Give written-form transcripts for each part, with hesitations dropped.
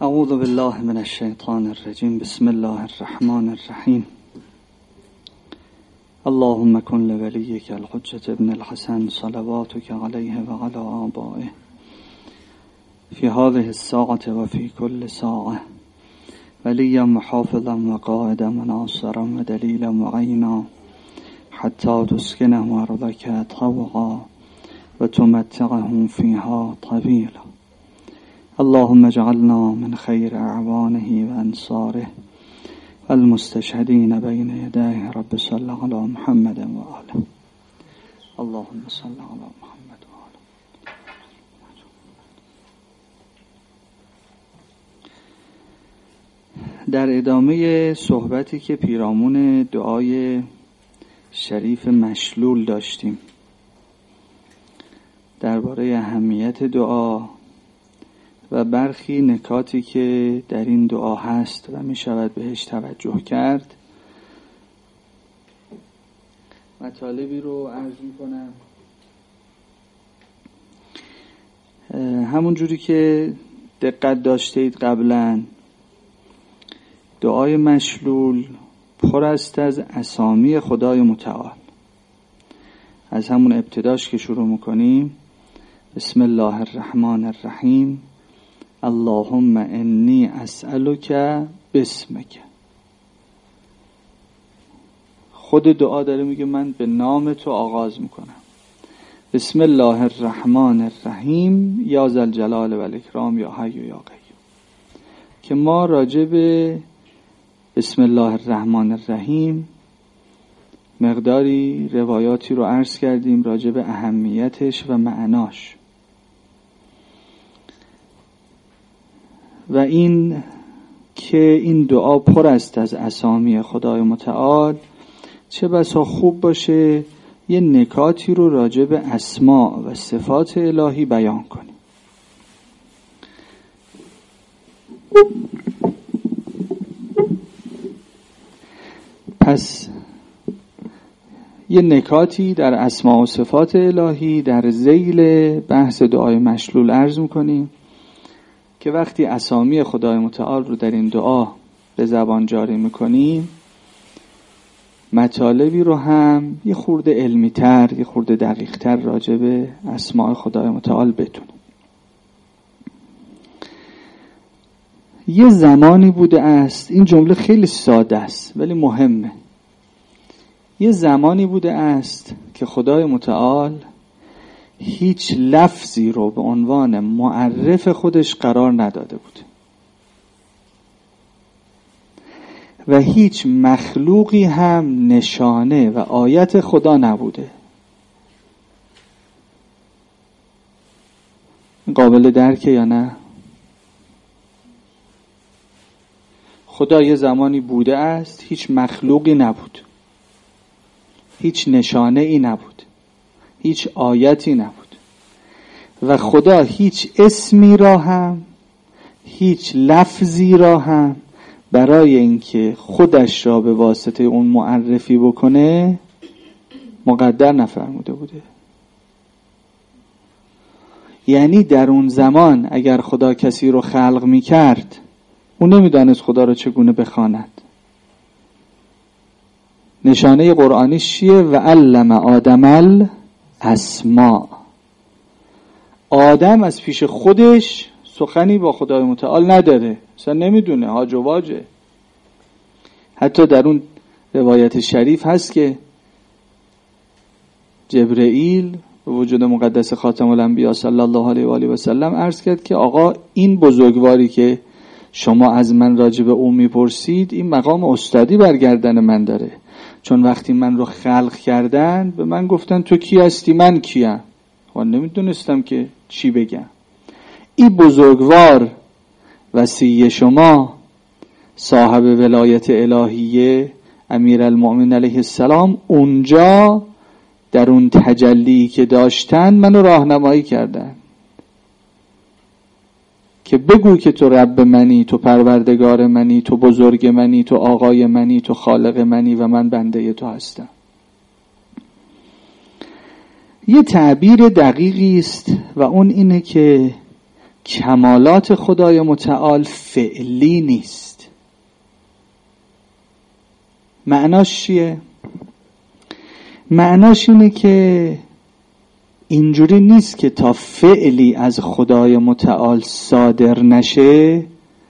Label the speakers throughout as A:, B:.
A: اعوذ بالله من الشیطان الرجیم. بسم الله الرحمن الرحیم. اللهم کن لولیک الحجة ابن الحسن صلواتک علیه و علی آبائه فی هذه الساعة و فی کل ساعة ولیا محافظا و قائدا و ناصرا و دلیلا و عینا حتی تسکنه ارضک طوعا و تمتعهم فیها طویلا. اللهم اجعلنا من خیر اعوانه و انصاره المستشهدین بین یدیه. رب صل علی محمد و آله. اللهم صل علی محمد و آله. در ادامه صحبتی که پیرامون دعای شریف مشلول داشتیم درباره اهمیت دعا و برخی نکاتی که در این دعا هست و می شود بهش توجه کرد، مطالبی رو عرض می کنم. همون جوری که دقت داشتید قبلا، دعای مشلول پر است از اسامی خدای متعال. از همون ابتداش که شروع میکنیم، بسم الله الرحمن الرحیم، اللهم انی اسألک باسمک. خود دعا داره میگه من به نام تو آغاز میکنم. بسم الله الرحمن الرحیم یا ذا الجلال و الاکرام یا حی یا قیوم. که ما راجع به بسم الله الرحمن الرحیم مقداری روایاتی رو عرض کردیم راجع به اهمیتش و معناش، و این که این دعا پر است از اسامی خدای متعال، چه بسا خوب باشه یه نکاتی رو راجع به اسما و صفات الهی بیان کنیم. پس یه نکاتی در اسما و صفات الهی در ذیل بحث دعای مشلول عرض میکنیم که وقتی اسامی خدای متعال رو در این دعا به زبان جاری میکنیم، مطالبی رو هم یه خورده علمی تر، یه خورده دقیق تر راجع به اسماء خدای متعال بدونیم. یه زمانی بوده است، این جمله خیلی ساده است ولی مهمه، یه زمانی بوده است که خدای متعال هیچ لفظی رو به عنوان معرف خودش قرار نداده بود و هیچ مخلوقی هم نشانه و آیت خدا نبوده. قابل درکه یا نه؟ خدا یه زمانی بوده است هیچ مخلوقی نبود، هیچ نشانه ای نبود، هیچ آیتی نبود، و خدا هیچ اسمی را هم، هیچ لفظی را هم برای اینکه خودش را به واسطه اون معرفی بکنه مقدر نفرموده بوده. یعنی در اون زمان اگر خدا کسی رو خلق می کرد، اون نمیدانست خدا رو چگونه بخواند. نشانه قرآنیش چیه؟ و علم آدم الاسماء. آدم از پیش خودش سخنی با خدای متعال نداره، اصلا نمیدونه، هاج و واجه. حتی در اون روایت شریف هست که جبرئیل به وجود مقدس خاتم الانبیا صلی الله علیه و آله و سلم عرض کرد که آقا این بزرگواری که شما از من راجع به او میپرسید، این مقام استادی بر گردن من داره، چون وقتی من رو خلق کردن به من گفتن تو کی هستی، من کیم، و نمیدونستم که چی بگم. این بزرگوار وصی شما، صاحب ولایت الهیه، امیرالمؤمنین علیه السلام، اونجا در اون تجلی که داشتن منو راهنمایی کردن که بگو که تو رب منی، تو پروردگار منی، تو بزرگ منی، تو آقای منی، تو خالق منی و من بنده تو هستم. یه تعبیر دقیقی است و اون اینه که کمالات خدای متعال فعلی نیست. معناش چیه؟ معناش اینه که اینجوری نیست که تا فعلی از خدای متعال صادر نشه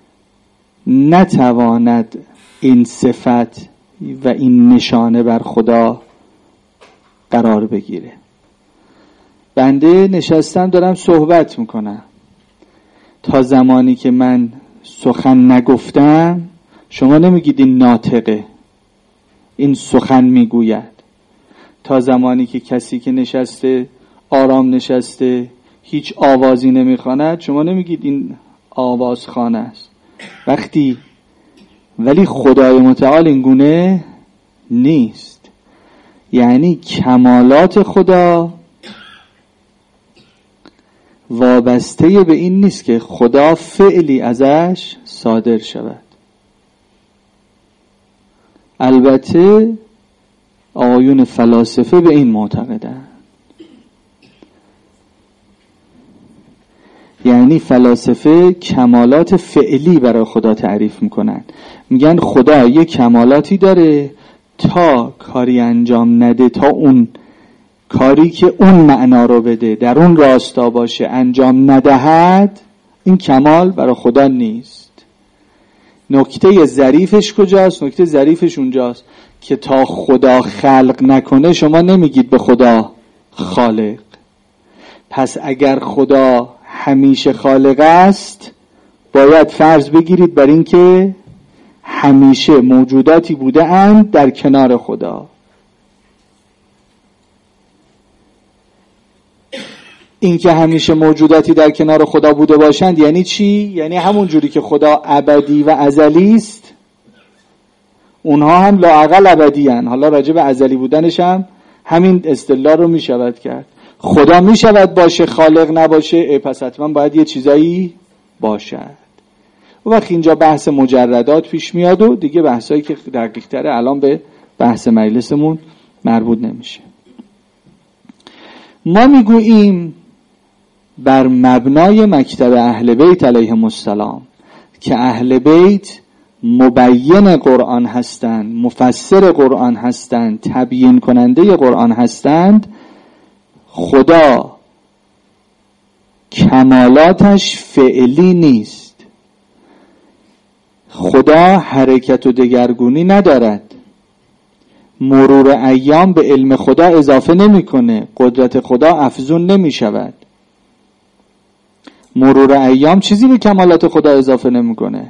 A: نتواند این صفت و این نشانه بر خدا قرار بگیره. بنده نشستم دارم صحبت میکنم، تا زمانی که من سخن نگفتم شما نمیگید این ناطقه، این سخن میگوید. تا زمانی که کسی که نشسته آرام نشسته هیچ آوازی نمیخواند شما نمیگید این آوازخوانه است. ولی خدای متعال این گونه نیست. یعنی کمالات خدا وابسته به این نیست که خدا فعلی ازش صادر شود. البته آقایون فلاسفه به این معتقدند. یعنی فلاسفه کمالات فعلی برای خدا تعریف میکنن. میگن خدا یه کمالاتی داره، تا کاری انجام نده، تا اون کاری که اون معنا رو بده در اون راستا باشه انجام ندهد، این کمال برای خدا نیست. نکته ظریفش کجاست؟ نکته ظریفش اونجاست که تا خدا خلق نکنه شما نمیگید به خدا خالق. پس اگر خدا همیشه خالق است باید فرض بگیرید بر این که همیشه موجوداتی بوده اند در کنار خدا. این که همیشه موجوداتی در کنار خدا بوده باشند یعنی چی؟ یعنی همون جوری که خدا ابدی و ازلی است اونها هم لااقل ابدی هستند. حالا راجع به ازلی بودنش هم همین استدلال رو میشود کرد. خدا میشود باشه خالق نباشه، پس حتما باید یه چیزایی باشد. و وقتی اینجا بحث مجردات پیش میاد و دیگه بحثایی که دقیق تره الان به بحث مجلسمون مربوط نمیشه. ما میگوییم بر مبنای مکتب اهل بیت علیهم السلام که اهل بیت مبین قرآن هستند، مفسر قرآن هستند، تبیین کننده قرآن هستند، خدا کمالاتش فعلی نیست. خدا حرکت و دگرگونی ندارد. مرور ایام به علم خدا اضافه نمیکنه، قدرت خدا افزون نمی شود. مرور ایام چیزی به کمالات خدا اضافه نمیکنه.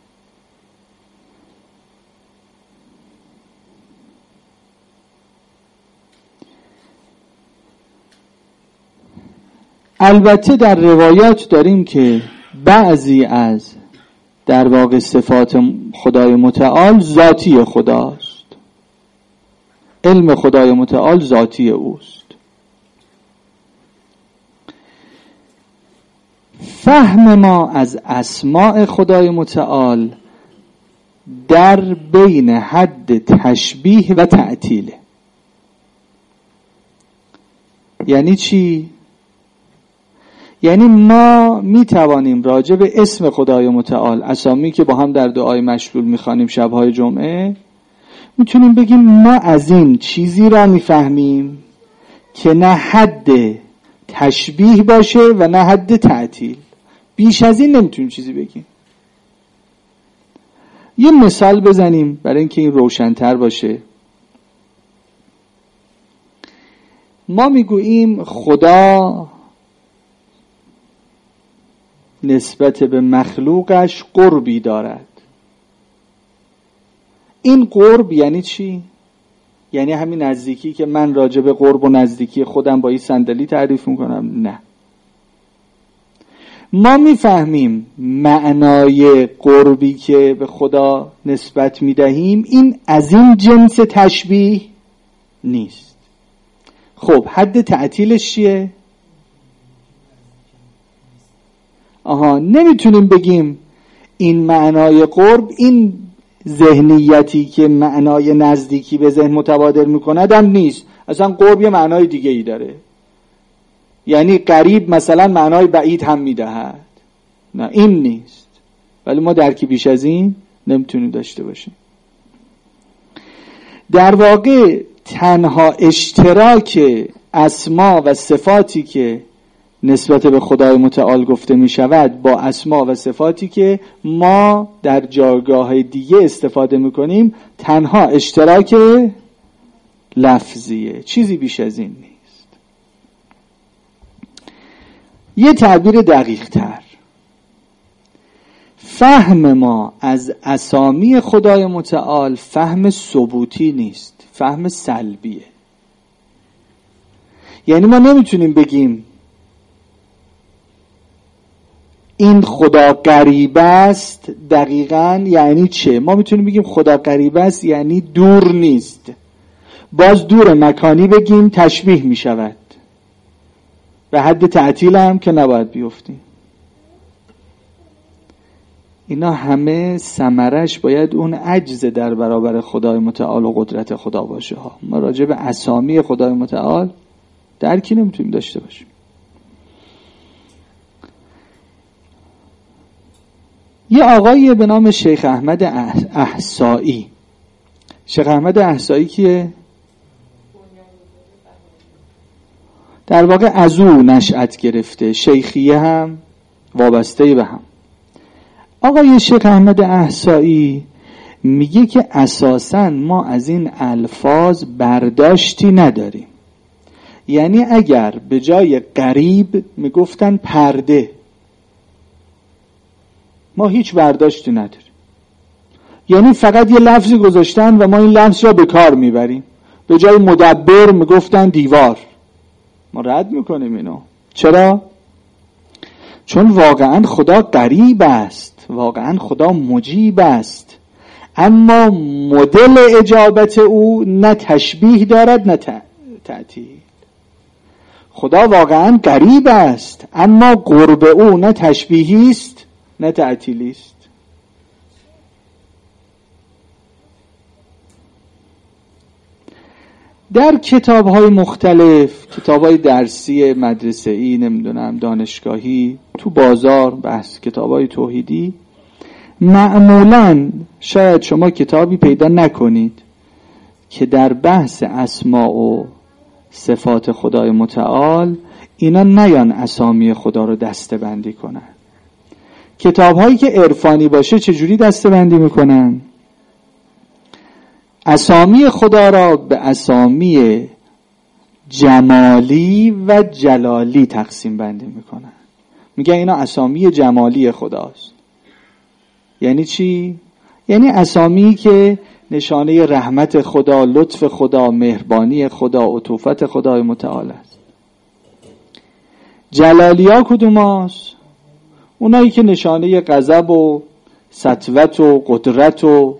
A: البته در روایات داریم که بعضی از در واقع صفات خدای متعال ذاتی خداست. علم خدای متعال ذاتی اوست. فهم ما از اسماء خدای متعال در بین حد تشبیه و تعطیله. یعنی چی؟ یعنی ما می توانیم راجع به اسم خدای متعال، اسامی که با هم در دعای مشلول می خوانیم شبهای جمعه، میتونیم بگیم ما از این چیزی را میفهمیم که نه حد تشبیه باشه و نه حد تعطیل. بیش از این نمیتونیم چیزی بگیم. یه مثال بزنیم برای اینکه این روشن‌تر باشه. ما میگوییم خدا نسبت به مخلوقش قربی دارد. این قرب یعنی چی؟ یعنی همین نزدیکی که من راجع به قرب و نزدیکی خودم با این صندلی تعریف میکنم؟ نه. ما میفهمیم معنای قربی که به خدا نسبت میدهیم این از این جنس تشبیه نیست. خب حد تعطیلش چیه؟ نمیتونیم بگیم این معنای قرب، این ذهنیتی که معنای نزدیکی به ذهن متبادر میکند هم نیست. اصلا قرب یه معنای دیگه ای داره. یعنی قریب مثلا معنای بعید هم میدهد. نه این نیست، ولی ما درکی بیش از این نمیتونیم داشته باشیم. در واقع تنها اشتراک اسما و صفاتی که نسبت به خدای متعال گفته می شود با اسما و صفاتی که ما در جایگاه دیگه استفاده می کنیم تنها اشتراک لفظیه، چیزی بیش از این نیست. یه تعبیر دقیق تر، فهم ما از اسامی خدای متعال فهم ثبوتی نیست، فهم سلبیه. یعنی ما نمیتونیم بگیم این خدا غریب است. دقیقاً یعنی چه؟ ما میتونیم بگیم خدا غریب است یعنی دور نیست. باز دور مکانی بگیم تشبیه میشود، به حد تعطیل هم که نباید بیفتیم. اینا همه ثمرش باید اون عجز در برابر خدای متعال و قدرت خدا باشه ها. ما راجع به اسامی خدای متعال درکی نمیتونیم داشته باشیم. یه آقایی به نام شیخ احمد احصایی. شیخ احمد احصایی کیه؟ در واقع از او نشأت گرفته، شیخیه هم وابسته به هم. آقای شیخ احمد احصایی میگه که اساساً ما از این الفاظ برداشتی نداریم. یعنی اگر به جای غریب میگفتن پرده، ما هیچ برداشتی نداریم. یعنی فقط یه لفظی گذاشتن و ما این لفظ را به کار میبریم. به جای مدبر میگفتن دیوار، ما رد میکنیم اینو. چرا؟ چون واقعا خدا غریب است، واقعا خدا مجیب است، اما مدل اجابت او نه تشبیه دارد نه تعطیل. خدا واقعا غریب است، اما قرب او نه تشبیهی است نه تعطیلی است. در کتاب‌های مختلف، کتاب‌های درسی مدرسه‌ای، نمیدونم دانشگاهی، تو بازار، بحث کتاب‌های توحیدی، معمولاً شاید شما کتابی پیدا نکنید که در بحث اسماء و صفات خدای متعال اینا نیان اسامی خدا رو دسته‌بندی کنن. کتاب‌هایی که عرفانی باشه چجوری دسته‌بندی میکنن؟ اسامی خدا را به اسامی جمالی و جلالی تقسیم بندی میکنن. میگن اینا اسامی جمالی خداست. یعنی چی؟ یعنی اسامی که نشانه رحمت خدا، لطف خدا، مهربانی خدا، عطوفت خدای متعال است. جلالی ها کدوم هست؟ اونایی که نشانه غضب و سطوت و قدرت و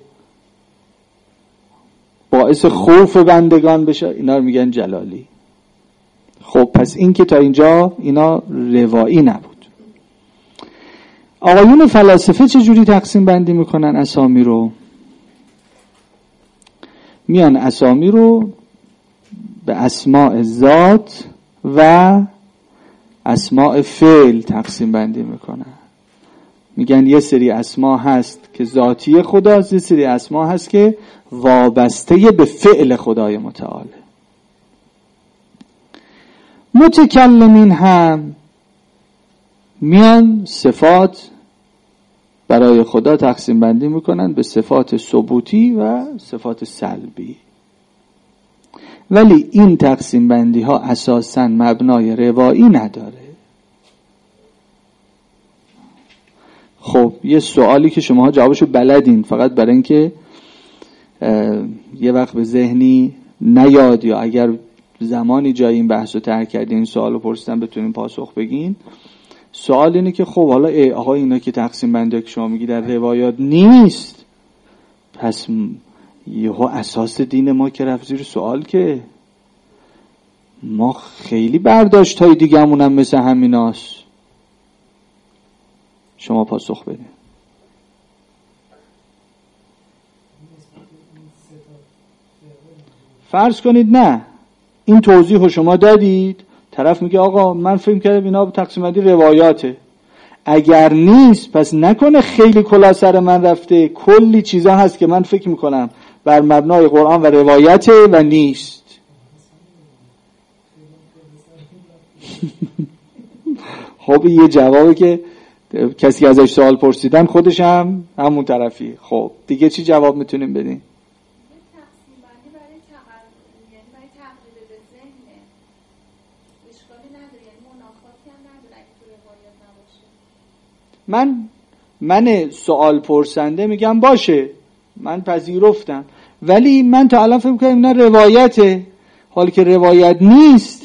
A: باعث خوف بندگان بشه، اینا رو میگن جلالی. خب پس این که تا اینجا اینا روایی نبود. آقایون فلاسفه چجوری تقسیم بندی میکنن اسامی رو؟ میان اسامی رو به اسماء ذات و اسماء فعل تقسیم بندی میکنن. میگن یه سری اسما هست که ذاتی خداست، یه سری اسما هست که وابسته به فعل خدای متعاله. متکلمین هم میان صفات برای خدا تقسیم بندی میکنن به صفات ثبوتی و صفات سلبی. ولی این تقسیم بندی ها اساساً مبنای روایی نداره. خب یه سوالی که شماها جوابشو بلدین، فقط برای اینکه یه وقت به ذهنی نیاد یا اگر زمانی جایی این بحثو ترک کردین این سوالو پرسیدن بتونین پاسخ بگین. سوال اینه که خب حالا آقا اینا که تقسیم بندی که شما میگی در روایات نیست، پس یهو اساس دین ما که رفت زیر سوال که ما خیلی برداشت های دیگه همونم مثل همیناست. شما پاسخ بدین. فرض کنید نه این توضیح رو شما دادید، طرف میگه آقا من فکر کردم اینا تقسیم بندی روایاته. اگر نیست پس نکنه خیلی کلا سر من رفته، کلی چیزا هست که من فکر میکنم بر مبنای قرآن و روایته و نیست. خب یه جوابی که کسی ازش سوال پرسیدن خودش هم همون طرفی. خب دیگه چی جواب میتونیم بدیم؟ من سوال پرسنده میگم باشه، من پذیرفتم، ولی من تا الان فکر می‌کردم نه روایته، حالی که روایت نیست.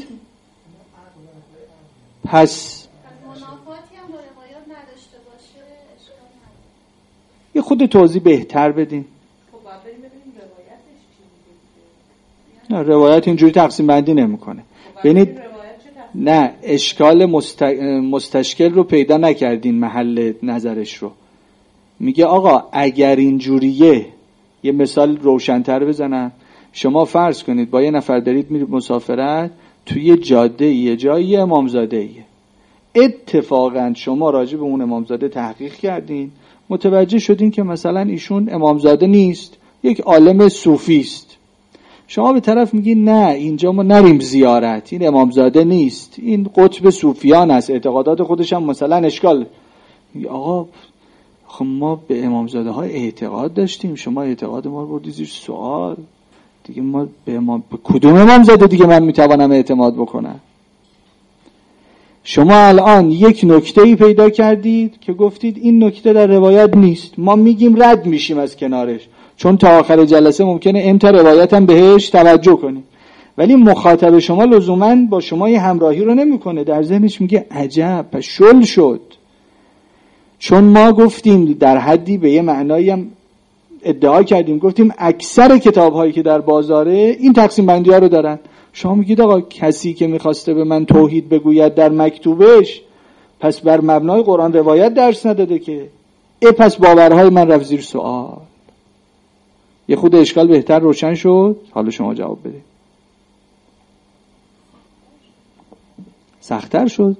A: پس منافاتی هم با روایت نداشته باشه اشکال نداره. یه خود توضیح بهتر بدین.
B: خب باید بریم ببینیم روایتش چی میگه.
A: نه روایت اینجوری تقسیم بندی نمیکنه. ببینید نه اشکال مستشکل رو پیدا نکردین، محل نظرش رو. میگه آقا اگر اینجوریه، یه مثال روشن‌تر بزنم. شما فرض کنید با یه نفر دارید میرید مسافرت، توی جاده یه جایی امامزاده ایه، اتفاقا شما راجع به اون امامزاده تحقیق کردین، متوجه شدین که مثلا ایشون امامزاده نیست، یک عالم صوفی است. شما به طرف میگین نه اینجا ما نریم زیارت، این امامزاده نیست، این قطب صوفیان است، اعتقادات خودش هم مثلا اشکال. آقا خب ما به امامزاده ها اعتقاد داشتیم، شما اعتقاد ما رو بردی زیر سوال دیگه. ما به کدوم امامزاده دیگه من میتوانم اعتماد بکنم؟ شما الان یک نکته‌ای پیدا کردید که گفتید این نکته در روایت نیست، ما میگیم رد میشیم از کنارش، چون تا آخر جلسه ممکنه امتا روایت هم بهش توجه کنیم، ولی مخاطب شما لزوماً با شما یه همراهی رو نمیکنه، در ذهنش میگه عجب پس شل شد. چون ما گفتیم در حدی به یه معنایی هم ادعا کردیم، گفتیم اکثر کتاب‌هایی که در بازاره این تقسیم بندی‌ها رو دارن. شما میگید آقا کسی که میخواسته به من توحید بگوید در مکتوبش، پس بر مبنای قرآن روایت درس نداده که، پس باورهای من رفت زیر سوال. یه خود اشکال بهتر روشن شد. حالا شما جواب بده. سخت‌تر شد.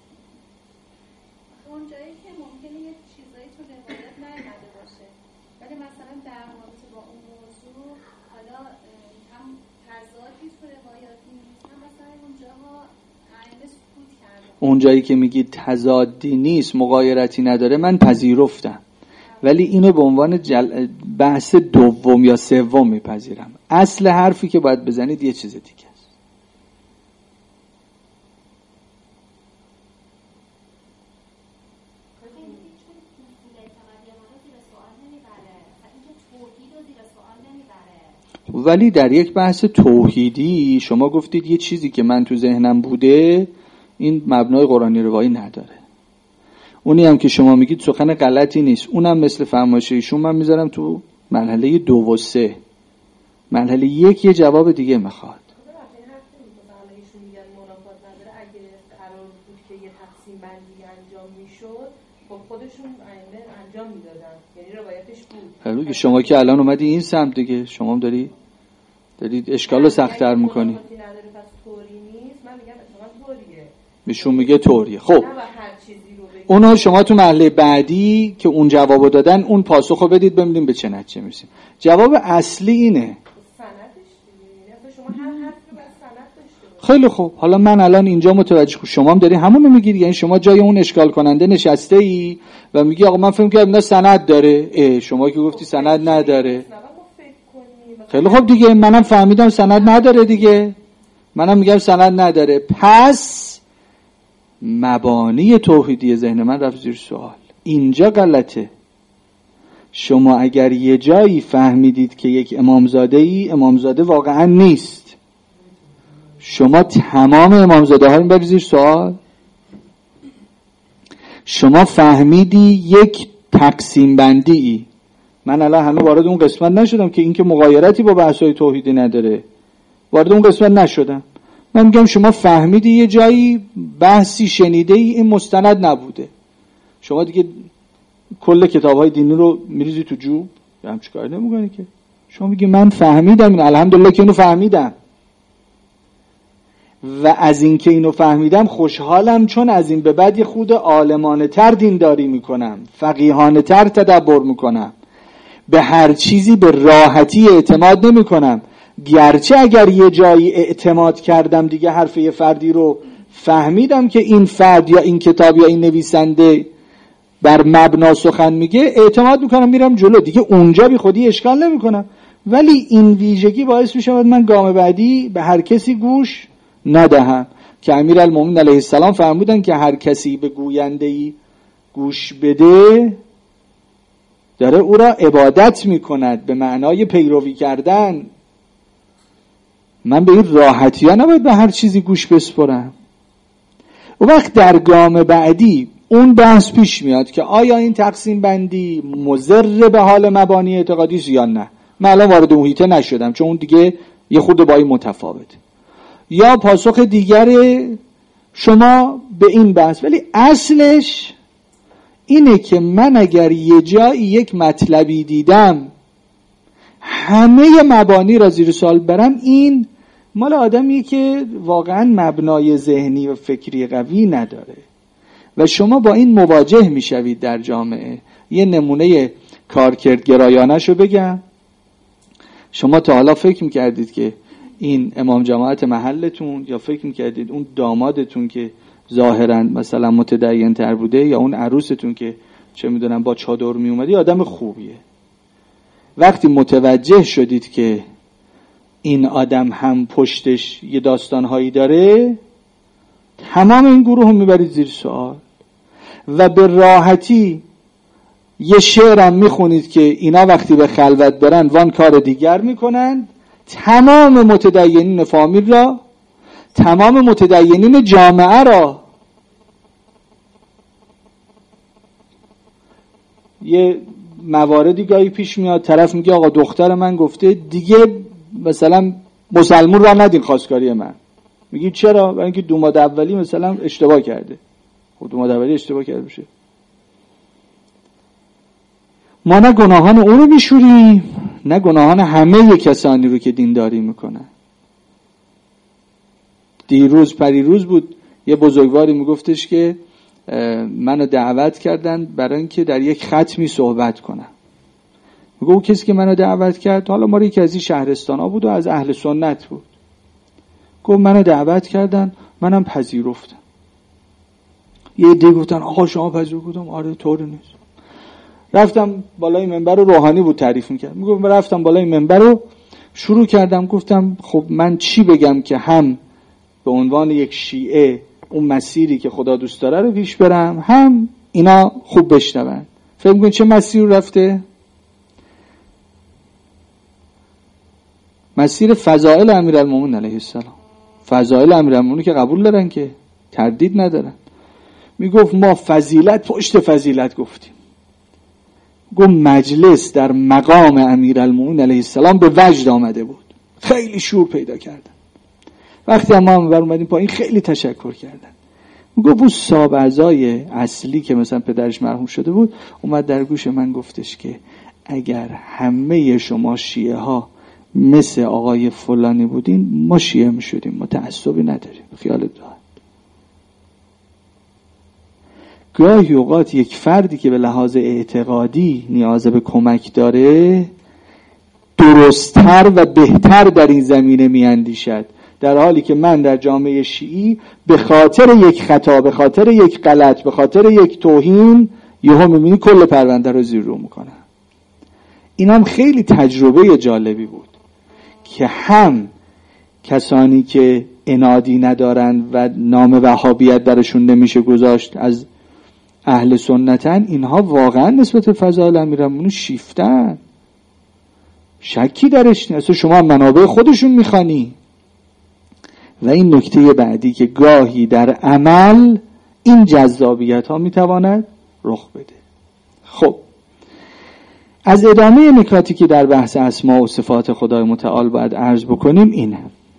A: اونجایی که میگید تضادی نیست، مغایرتی نداره، من پذیرفتم، ولی اینو به عنوان بحث دوم یا سوم میپذیرم. اصل حرفی که باید بزنید یه چیز دیگه است. ولی در یک بحث توحیدی شما گفتید یه چیزی که من تو ذهنم بوده این مبنای قرآنی روایی نداره. اونی هم که شما میگید سخن غلطی نیست، اونم مثل فرمایش ایشون من میذارم تو مرحله 2 و 3. مرحله 1 یه جواب دیگه میخواد. خب شما که الان اومدی این سمت دیگه، شما هم دارید اشکال رو سخت‌تر میکنی. بهشون میگه طوریه. خب اونا شما تو مرحله بعدی که اون جوابو دادن اون پاسخو بدید ببینیم به چه نتیجه میرسیم. جواب اصلی اینه. خیلی خوب، حالا من الان اینجا متوجه شما هم داری همون رو میگید، یعنی شما جای اون اشکال کننده نشسته ای و میگی آقا من فهم کردم نه سند داره. شما که گفتی سند نداره. خیلی خوب دیگه، منم فهمیدم سند نداره دیگه، منم میگم سند نداره، پس مبانی توحیدی ذهن من رفت زیر سوال. اینجا غلطه. شما اگر یه جایی فهمیدید که یک امامزاده واقعا نیست، شما تمام امامزاده ها رو برید زیر سوال. شما فهمیدی یک تقسیم بندی. من الان هنوز وارد اون قسمت نشدم که این که مغایرتی با بحث‌های توحیدی نداره، وارد اون قسمت نشدم. من میگم شما فهمیدی یه جایی بحثی شنیده ای این مستند نبوده، شما دیگه کل کتاب‌های دینی رو میریزی تو جوب، هم چیکار نمی‌کنی که. شما میگی من فهمیدم، الحمدلله که اینو فهمیدم. و از این که اینو فهمیدم خوشحالم، چون از این به بعد خود عالمانه تر دینداری میکنم، فقیهانه تر تدبر میکنم، به هر چیزی به راحتی اعتماد نمیکنم. گرچه اگر یه جایی اعتماد کردم دیگه حرف یه فردی رو فهمیدم که این فرد یا این کتاب یا این نویسنده بر مبنا سخن میگه، اعتماد میکنم میرم جلو، دیگه اونجا بی خودی اشکال نمیکنم. ولی این ویژگی باعث میشه من گام بعدی به هر کسی گوش ندهم، که امیرالمومنین علیه السلام فرمودن که هر کسی به گوینده‌ای گوش بده داره او را عبادت میکند، به معنای پیروی کردن. من به این راحتی ها نباید به هر چیزی گوش بسپرم. اون وقت در گام بعدی اون بحث پیش میاد که آیا این تقسیم بندی مضر به حال مبانی اعتقادی است یا نه. من الان وارد اون هیته نشدم چون اون دیگه یه خورده با این متفاوته. یا پاسخ دیگر شما به این بحث، ولی اصلش اینه که من اگر یه جایی یک مطلبی دیدم همه مبانی را زیر سوال برم، این مال آدمیه که واقعا مبنای ذهنی و فکری قوی نداره و شما با این مواجه میشوید در جامعه. یه نمونه کارکردگرایانه‌شو بگم. شما تا حالا فکر میکردید که این امام جماعت محلتون، یا فکر میکردید اون دامادتون که ظاهرا مثلا متدین تر بوده، یا اون عروستون که چه میدونم با چادر میومدی آدم خوبیه، وقتی متوجه شدید که این آدم هم پشتش یه داستانهایی داره، تمام این گروه هم میبرید زیر سوال و به راحتی یه شعرم میخونید که اینا وقتی به خلوت برن وان کار دیگر میکنن. تمام متدینین فامیل را، تمام متدینین جامعه را. یه مواردی گاهی پیش میاد طرف میگه آقا دختر من گفته دیگه مثلا مسلمون را ندین خواستگاری من. میگی چرا؟ برای اینکه دوماد اولی مثلا اشتباه کرده. خب دوماد اولی اشتباه کرده بشه، ما نه گناهان اون رو میشوریم نه گناهان همه کسانی رو که دینداری میکنن. دیروز پریروز بود یه بزرگواری میگفتش که منو دعوت کردن برای اینکه در یک ختمی صحبت کنم. میگه اون کسی که منو دعوت کرد، حالا ما یکی از این شهرستانا بود و از اهل سنت بود، گفت منو دعوت کردن منم پذیرفتم. یه عده گفتن آقا شما پذیرفتم؟ آره طوری نیست. رفتم بالای منبر رو، روحانی بود تعریف میکرد، میگم رفتم بالای منبر رو شروع کردم، گفتم خب من چی بگم که هم به عنوان یک شیعه اون مسیری که خدا دوست داره رو پیش برم، هم اینا خوب بشنون. فکر می‌کنید چه مسیری رو رفته؟ مسیر فضائل امیرالمومنین علیه السلام. فضائل امیرالمومنین که قبول دارن، که تردید ندارن. میگفت ما فضیلت پشت فضیلت گفتیم. گفت مجلس در مقام امیرالمومنین علیه السلام به وجد آمده بود، خیلی شور پیدا کردن. وقتی ما منبر اومدیم پایین خیلی تشکر کردن. میگفت اون صاحب اعضای اصلی که مثلا پدرش مرحوم شده بود اومد در گوش من گفتش که اگر همه شما شیعه ها مثل آقای فلانی بودین ما شیعه می شدیم، ما تعصبی نداریم، خیالت راحت. گاهی اوقات یک فردی که به لحاظ اعتقادی نیاز به کمک داره درست‌تر و بهتر در این زمینه میاندیشد، در حالی که من در جامعه شیعی به خاطر یک خطا، به خاطر یک غلط، به خاطر یک توهین یهو می‌بینی کل پرونده رو زیر رو میکنن. این هم خیلی تجربه جالبی بود که هم کسانی که عنادی ندارن و نام وهابیت درشون نمیشه گذاشت از اهل سنتن، اینها واقعا نسبت فضائل امیرالمومنین شیفتن، شکی درش نیست. شما منابع خودشون میخوانی. و این نکته بعدی که گاهی در عمل این جذابیت ها میتواند رخ بده. خب از ادامه نکاتی که در بحث اسما و صفات خدای متعال باید عرض بکنیم اینه: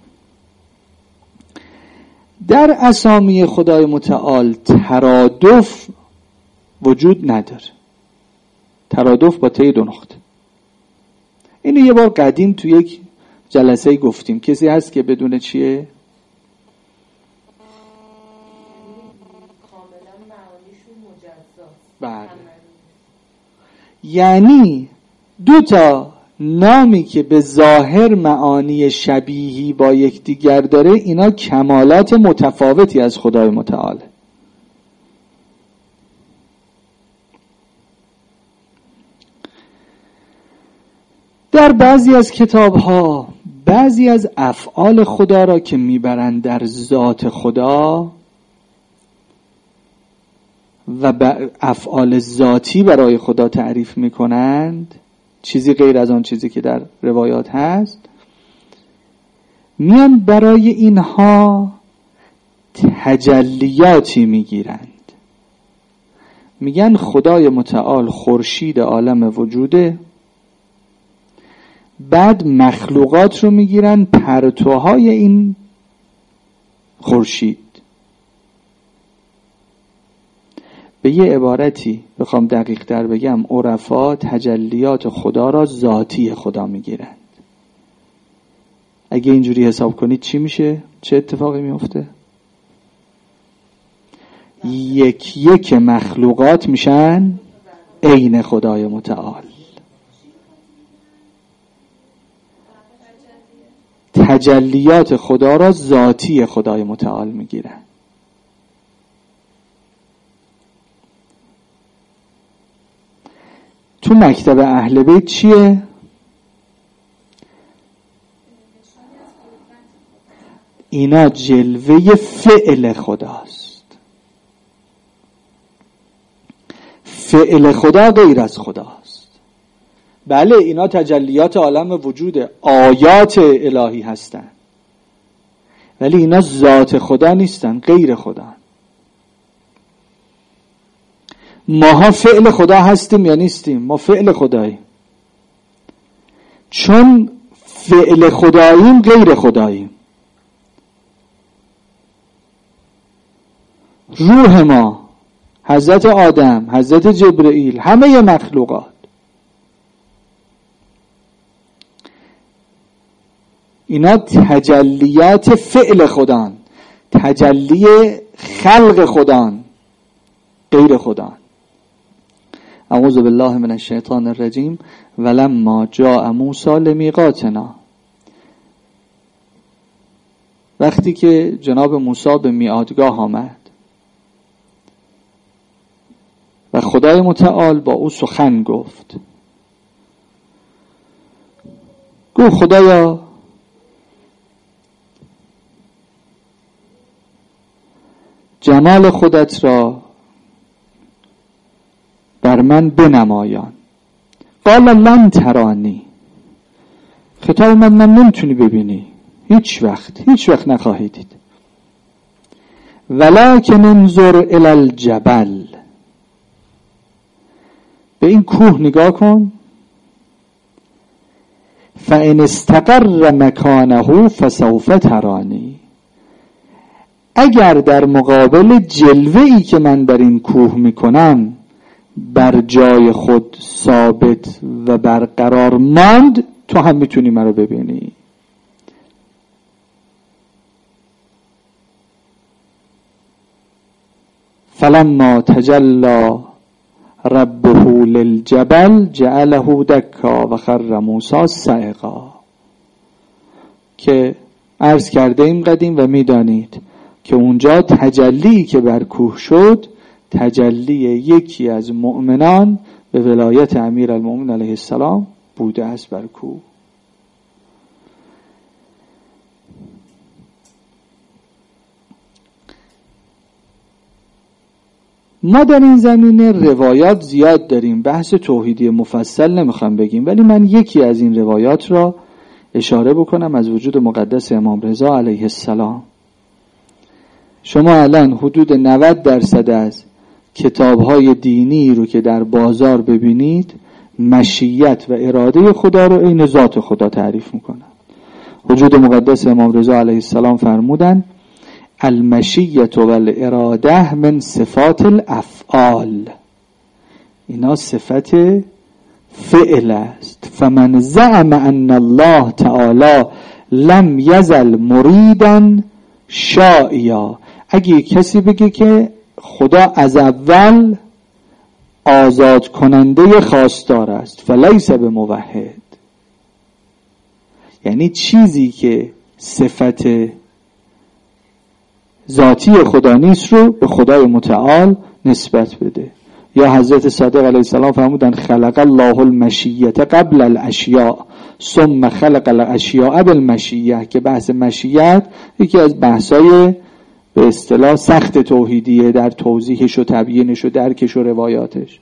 A: در اسامی خدای متعال ترادف وجود نداره. ترادف با ته 2 نقطه. اینو یه بار قدیم تو یک جلسه گفتیم. کسی هست که بدون چیه؟ یعنی دو تا نامی که به ظاهر معانی شبیهی با یکدیگر داره، اینا کمالات متفاوتی از خدای متعال. در بعضی از کتاب‌ها بعضی از افعال خدا را که میبرند در ذات خدا و افعال ذاتی برای خدا تعریف میکنند، چیزی غیر از آن چیزی که در روایات هست، میان برای اینها تجلیاتی میگیرند. میگن خدای متعال خورشید عالم وجوده، بعد مخلوقات رو میگیرن پرتوهای این خورشید. به یه عبارتی بخوام دقیق تر بگم، عرفا تجلیات خدا را ذاتی خدا میگیرند. اگه اینجوری حساب کنید چی میشه؟ چه اتفاقی میفته؟ یک مخلوقات میشن عین خدای متعال. تجلیات خدا را ذاتی خدای متعال میگیرن. تو مکتب اهل بیت چیه؟ اینا جلوه فعل خداست. فعل خدا غیر از خداست. بله اینا تجلیات عالم وجود، آیات الهی هستن، ولی اینا ذات خدا نیستن، غیر خدا. ماها فعل خدا هستیم یا نیستیم؟ ما فعل خداییم. چون فعل خداییم غیر خداییم. روح ما، حضرت آدم، حضرت جبرئیل، همه مخلوقات، اینا تجلیات فعل خدان، تجلی خلق خدان، غیر خدان. اعوذ بالله من الشیطان الرجیم. ولما جاء موسی لمیقاتنا، وقتی که جناب موسی به میعادگاه آمد و خدای متعال با او سخن گفت، گفت خدایا جمال خودت را بر من بنمایان. قال لن ترانی، خطاب من نمیتونی ببینی، هیچ وقت نخواهی دید. ولکن انظر الی الجبل، به این کوه نگاه کن. فان استقر مکانه فسوف ترانی، اگر در مقابل جلوه‌ای که من در این کوه میکنم بر جای خود ثابت و برقرار ماند، تو هم میتونی من رو ببینی. فلما تجلی ربه للجبل جعله دکا و خر موسی صعقا، که عرض کرده ایم قدیم و میدانید که اونجا تجلی که بر کوه شد، تجلی یکی از مؤمنان به ولایت امیر المؤمنین علیه السلام بوده است بر کوه. ما در این زمینه روایات زیاد داریم، بحث توحیدی مفصل نمیخوام بگیم، ولی من یکی از این روایات را اشاره بکنم از وجود مقدس امام رضا علیه السلام. شما الان حدود 90% از کتاب‌های دینی رو که در بازار ببینید، مشیت و اراده خدا رو عین ذات خدا تعریف میکنن. وجود مقدس امام رضا علیه السلام فرمودن المشیت و الاراده من صفات الافعال، اینا صفت فعل است. فمن زعم ان الله تعالی لم یزل مریدا شائیا، اگه کسی بگه که خدا از اول آزاد کننده خواستار است، فلیس بموحد. یعنی چیزی که صفت ذاتی خدا نیست رو به خدای متعال نسبت بده. یا حضرت صادق علیه السلام فرمودن خلق الله المشیة قبل الاشیاء ثم خلق الاشیاء بالمشیة، که بحث مشیت یکی از بحثای به اصطلاح سخت توحیدیه در توضیحش و تبیینش و درکش و روایاتش.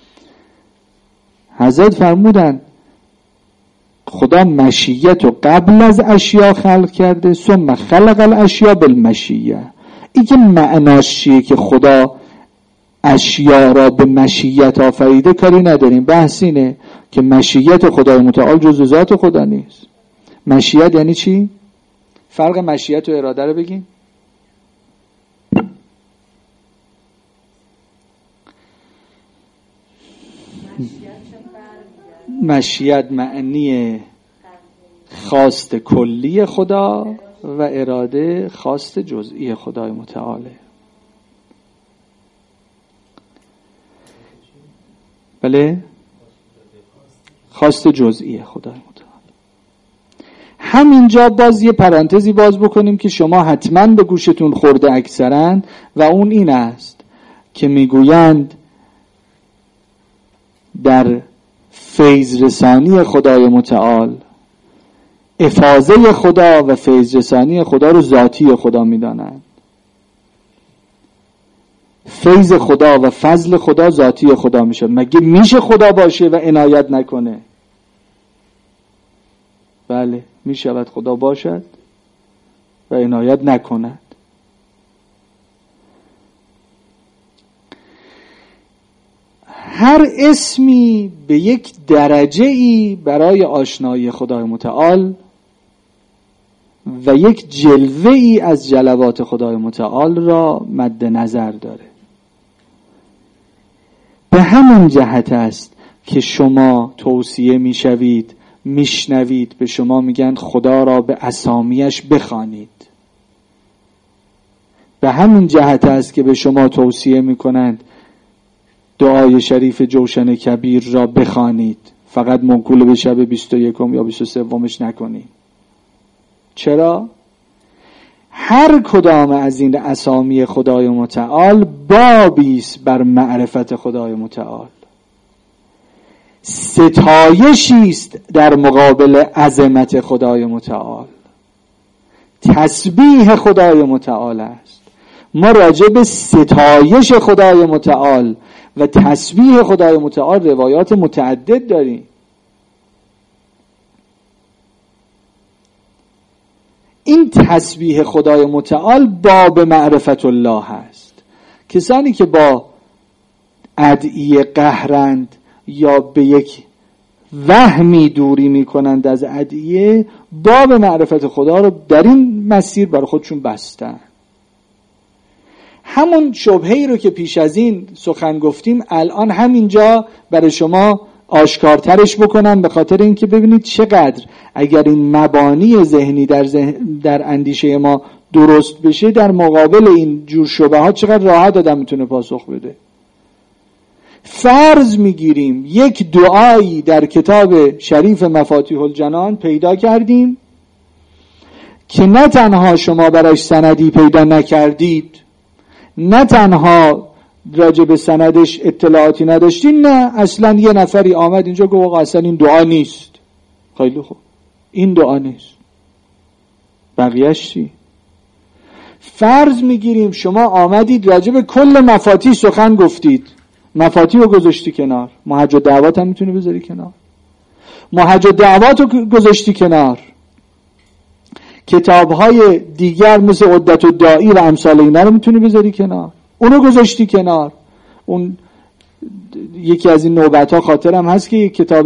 A: حضرت فرمودن خدا مشیت رو قبل از اشیاء خلق کرده، ثم خلق الاشیاء بالمشیة. این که معناش چیه که خدا اشیاء را به مشیت آفریده کاری نداریم. بحث اینه که مشیت خدای متعال جزء ذات خدا نیست. مشیت یعنی چی؟ فرق مشیت و اراده رو بگیم. مشیت معنی خواست کلی خدا و اراده خواست جزئی خدای متعاله. بله، خواست جزئی خدای متعال. همینجا باز یه پرانتزی باز بکنیم که شما حتما به گوشتون خورده اکثرا، و اون این است که میگویند در فیض رسانی خدای متعال افاضه خدا و فیض رسانی خدا رو ذاتی خدا میدانند. فیض خدا و فضل خدا ذاتی خدا میشه. مگه میشه خدا باشه و عنایت نکنه؟ بله میشود خدا باشد و عنایت نکند. هر اسمی به یک درجه‌ای برای آشنایی خدای متعال و یک جلوه‌ای از جلوات خدای متعال را مد نظر داره. به همون جهت است که شما توصیه میشوید، میشنوید به شما میگن خدا را به اسامیش بخوانید. به همون جهت است که به شما توصیه میکنند دعای شریف جوشن کبیر را بخوانید، فقط منقول به شب 21 یا 23 نکنید. چرا؟ هر کدام از این اسامی خدای متعال بابی است بر معرفت خدای متعال، ستایشی است در مقابل عظمت خدای متعال، تسبیح خدای متعال است. ما راجع به ستایش خدای متعال و تسبیح خدای متعال روایات متعدد داریم. این تسبیح خدای متعال باب معرفت الله است. کسانی که با ادعیه قهرند یا به یک وهمی دوری میکنند از ادعیه، باب معرفت خدا رو در این مسیر برای خودشون بستن. همون شبهه‌ای رو که پیش از این سخن گفتیم الان همینجا برای شما آشکارترش بکنم، به خاطر اینکه ببینید چقدر اگر این مبانی ذهنی در اندیشه ما درست بشه، در مقابل این جور شبهات چقدر راحت آدم میتونه پاسخ بده. فرض میگیریم یک دعایی در کتاب شریف مفاتیح الجنان پیدا کردیم که نه تنها شما برایش سندی پیدا نکردید، نه تنها راجع به سندش اطلاعاتی نداشتین، نه اصلا یه نفری آمد اینجا گفت آقا اصلا این دعا نیست. خیلی خوب، این دعا نیست، بقیه‌اش چی؟ فرض میگیریم شما آمدید راجع به کل مفاتیح سخن گفتید، مفاتیح رو گذاشتی کنار، محج الدعوات هم میتونی بذاری کنار، محج الدعوات رو گذاشتی کنار، کتاب‌های دیگر مثل عدت الداعی و امثال اینا رو میتونی بذاری کنار، اونو گذاشتی کنار. اون یکی از این نوبت‌ها خاطرم هست که یک کتاب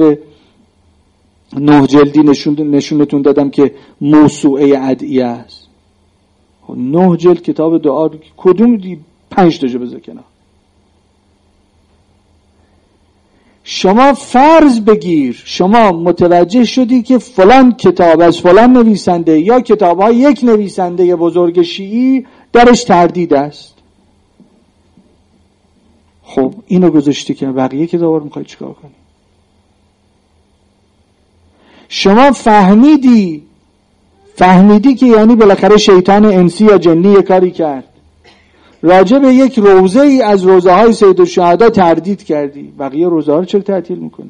A: 9 جلدی نشونتون دادم که موسوعه ادعیه است. 9 جلد کتاب دعا، کدوم 5 تاشو بذار کنار. شما فرض بگیر شما متوجه شدی که فلان کتاب از فلان نویسنده یا کتاب‌های یک نویسنده بزرگ شیعی درش تردید است. خب اینو گذاشتی که بقیه که دوباره میخوای چیکار کنی؟ شما فهمیدی که یعنی بالاخره شیطان انسی یا جنی یه کاری کرد، راجع به یک روضه ای از روضه های سید الشهدا تردید کردی، بقیه روضه ها رو چرا تعطیل میکنی؟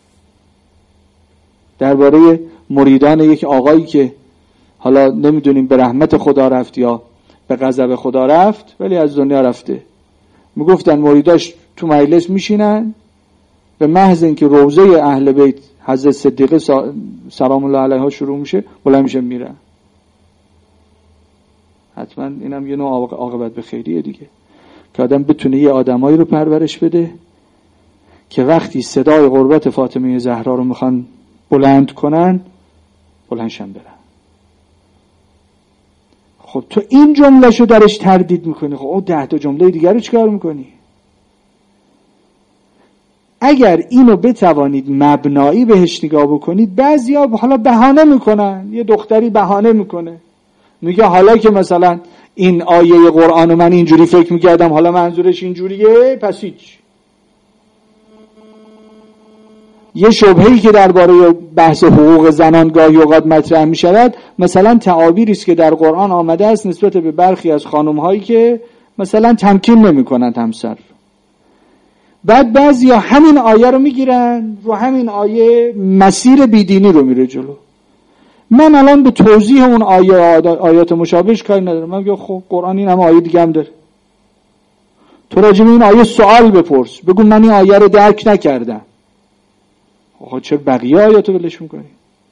A: درباره مریدان یک آقایی که حالا نمیدونیم به رحمت خدا رفت یا به غضب خدا رفت ولی از دنیا رفته، میگفتن مریداش تو مجلس میشینن به محض اینکه روضه اهل بیت حضرت صدیقه سلام الله علیها شروع میشه بلند میشه میرن. حتما اینم یه نوع عاقبت به خیریه دیگه، که آدم بتونه یه آدمایی رو پرورش بده که وقتی صدای قربت فاطمه زهرا رو میخوان بلند کنن بلندشن برن. خب تو این جمله شو درش تردید میکنی، خب او 10 تا جمله دیگر رو چیکار میکنی؟ اگر اینو بتوانید مبنایی بهش نگاه بکنید، بعضیا حالا بهانه میکنن، یه دختری بهانه میکنه میگه حالا که مثلا این آیه قرآن رو من اینجوری فکر میکردم حالا منظورش اینجوریه پس هیچ. یه شبهه‌ای که درباره بحث حقوق زنان گاهی اوقات مطرح میشود، مثلا تعابیری است که در قرآن آمده است نسبت به برخی از خانم‌هایی که مثلا تمکین نمی‌کنند همسر، بعد بعضیا همین آیه رو میگیرن رو همین آیه مسیر بیدینی رو میره جلو. من الان به توضیح اون آیات مشابهش کاری ندارم، من میگم خب قرآن این هم آیه دیگه هم داره، تو راجع به این آیه سوال بپرس، بگو من این آیه رو درک نکردم. آقا چرا بقیه آیاتو ولش میکنی؟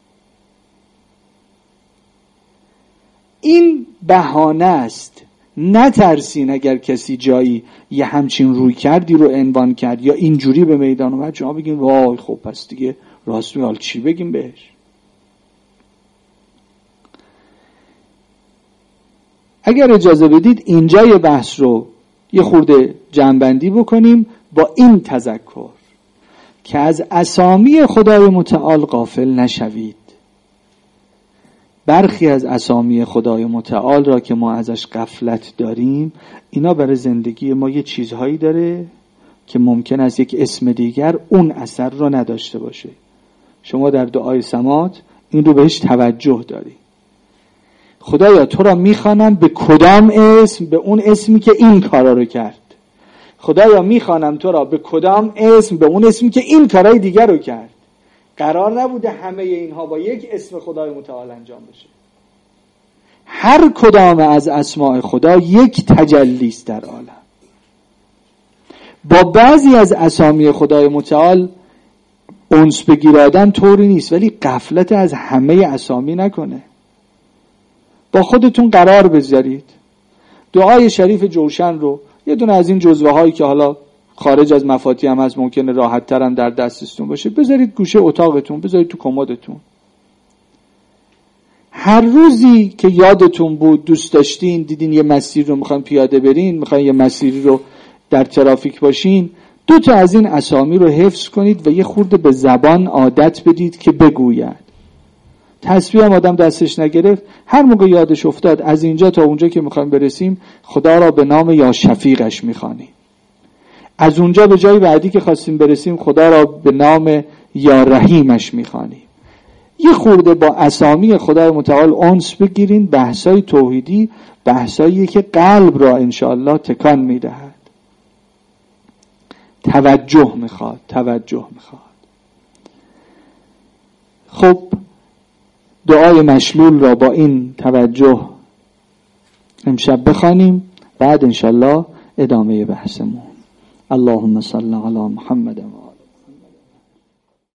A: این بهانه است. نترسین اگر کسی جایی یه همچین روی کردی رو عنوان کرد یا اینجوری به میدان اومد شما بگین وای خب پس دیگه راست میگه، چی بگیم بهش؟ اگر اجازه بدید اینجا یه بحث رو یه خورده جمع‌بندی بکنیم با این تذکر که از اسامی خدای متعال غافل نشوید. برخی از اسامی خدای متعال را که ما ازش غفلت داریم، اینا برای زندگی ما یه چیزهایی داره که ممکن است یک اسم دیگر اون اثر رو نداشته باشه. شما در دعای سمات این رو بهش توجه داری. خدایا تو را میخوانم به کدام اسم؟ به اون اسمی که این کارا رو کرد. خدایا میخوانم تو را به کدام اسم؟ به اون اسمی که این کارای دیگر رو کرد. قرار نبوده همه اینها با یک اسم خدای متعال انجام بشه. هر کدام از اسماء خدا یک تجلی است در عالم. با بعضی از اسامی خدای متعال انس بگیرادن طوری نیست، ولی غفلت از همه اسامی نکنه. با خودتون قرار بذارید دعای شریف جوشن رو، یه دونه از این جزوه هایی که حالا خارج از مفاتیح هم از ممکنه راحت تر هم در دستتون باشه، بذارید گوشه اتاقتون، بذارید تو کمدتون. هر روزی که یادتون بود دوست داشتین دیدین یه مسیر رو میخواین پیاده برین، میخواین یه مسیری رو در ترافیک باشین، 2 تا از این اسامی رو حفظ کنید و یه خورده به زبان عادت بدید که بگوید. تسبیح هم آدم دستش نگرفت، هر موقع یادش افتاد از اینجا تا اونجا که میخوایم برسیم خدا را به نام یا شفیقش میخوانیم، از اونجا به جای بعدی که خواستیم برسیم خدا را به نام یا رحیمش میخوانیم. یه خورده با اسامی خدای متعال انس بگیرین. بحثای توحیدی بحثایی که قلب را انشاءالله تکان میدهد. توجه میخواد. خب دعای مشلول را با این توجه امشب بخوانیم، بعد انشاءالله ادامه بحثمون. اللهم صل علی محمد و